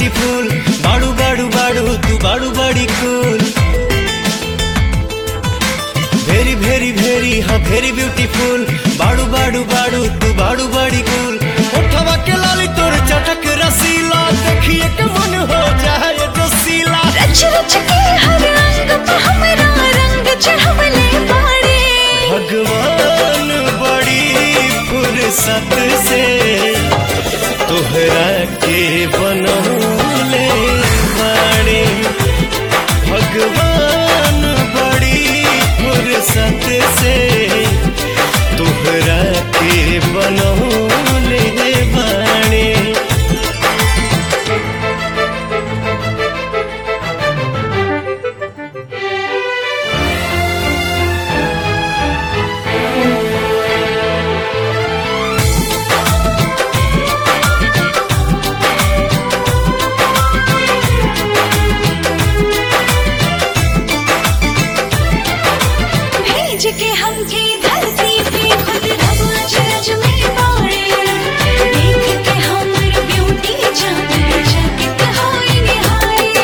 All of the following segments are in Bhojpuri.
ब्यूटीफुल बाड़ू बाड़ू बाड़ू तू बाड़ू बड़ी कूल वेरी वेरी वेरी हाँ वेरी ब्यूटीफुल बाड़ू बाड़ू बाड़ू तू बाड़ू बड़ी कूल उठवा के लाली तोर चटक रसीला देखिए के मन हो जाए जोशीला रच रच के हर अंग पे हमरा रंग चढ़वले बाड़े भगवान बड़ी फुर्सत से तोहरा के बनौले बाड़े भगवान बड़ी फुर्सत से तोहरा के बनौले बाड़े के हमके धरती पे खुद रब अचरज में बाड़े देख के हमर ब्यूटी जान चकित होए निहारे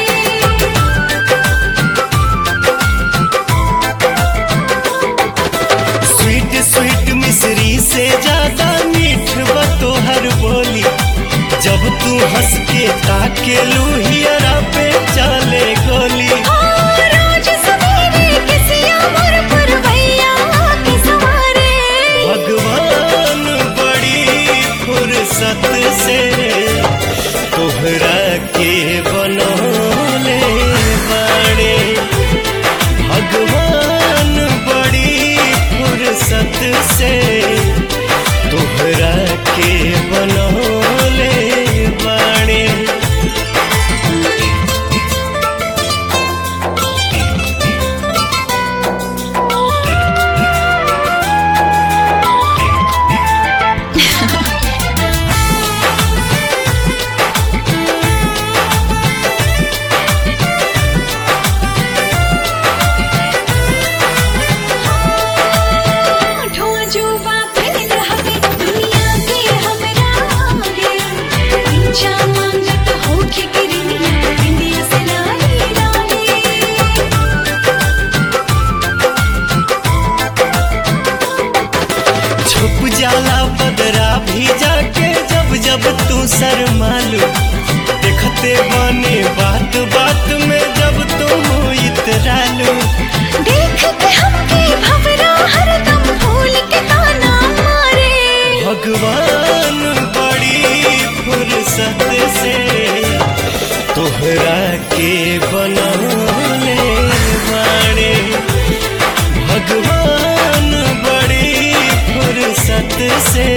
स्वीट स्वीट मिश्री से ज्यादा मीठ बा तोहर बोली जब तू हंस के ताके लुहियरा पे चले गोली रोज सवेरे किसिया मोर पुरवैया के सवारे भगवान बड़ी फुर्सत से तोहरा के बनौले बाड़े भगवान बड़ी फुर्सत से तोहरा के बनौले बाड़े जाला बदरा भी जाके जब जब तू शर्मालू देखते बने बात बात में जब तुम इतरालू देख के हमके भवरा हरदम भूल के ताना मारे भगवान बड़ी फुर्सत से तोहरा के बनौले बाड़े भगवान बड़ी फुर्सत से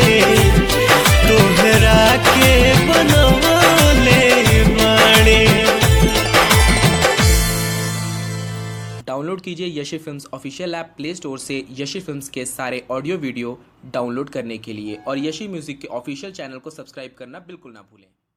तोहरा के बनौले बाड़े। डाउनलोड कीजिए Yashi films official app play store से यशी फिल्म्स के सारे ऑडियो वीडियो डाउनलोड करने के लिए और यशी म्यूजिक के ऑफिशियल चैनल को सब्सक्राइब करना बिल्कुल ना भूलें।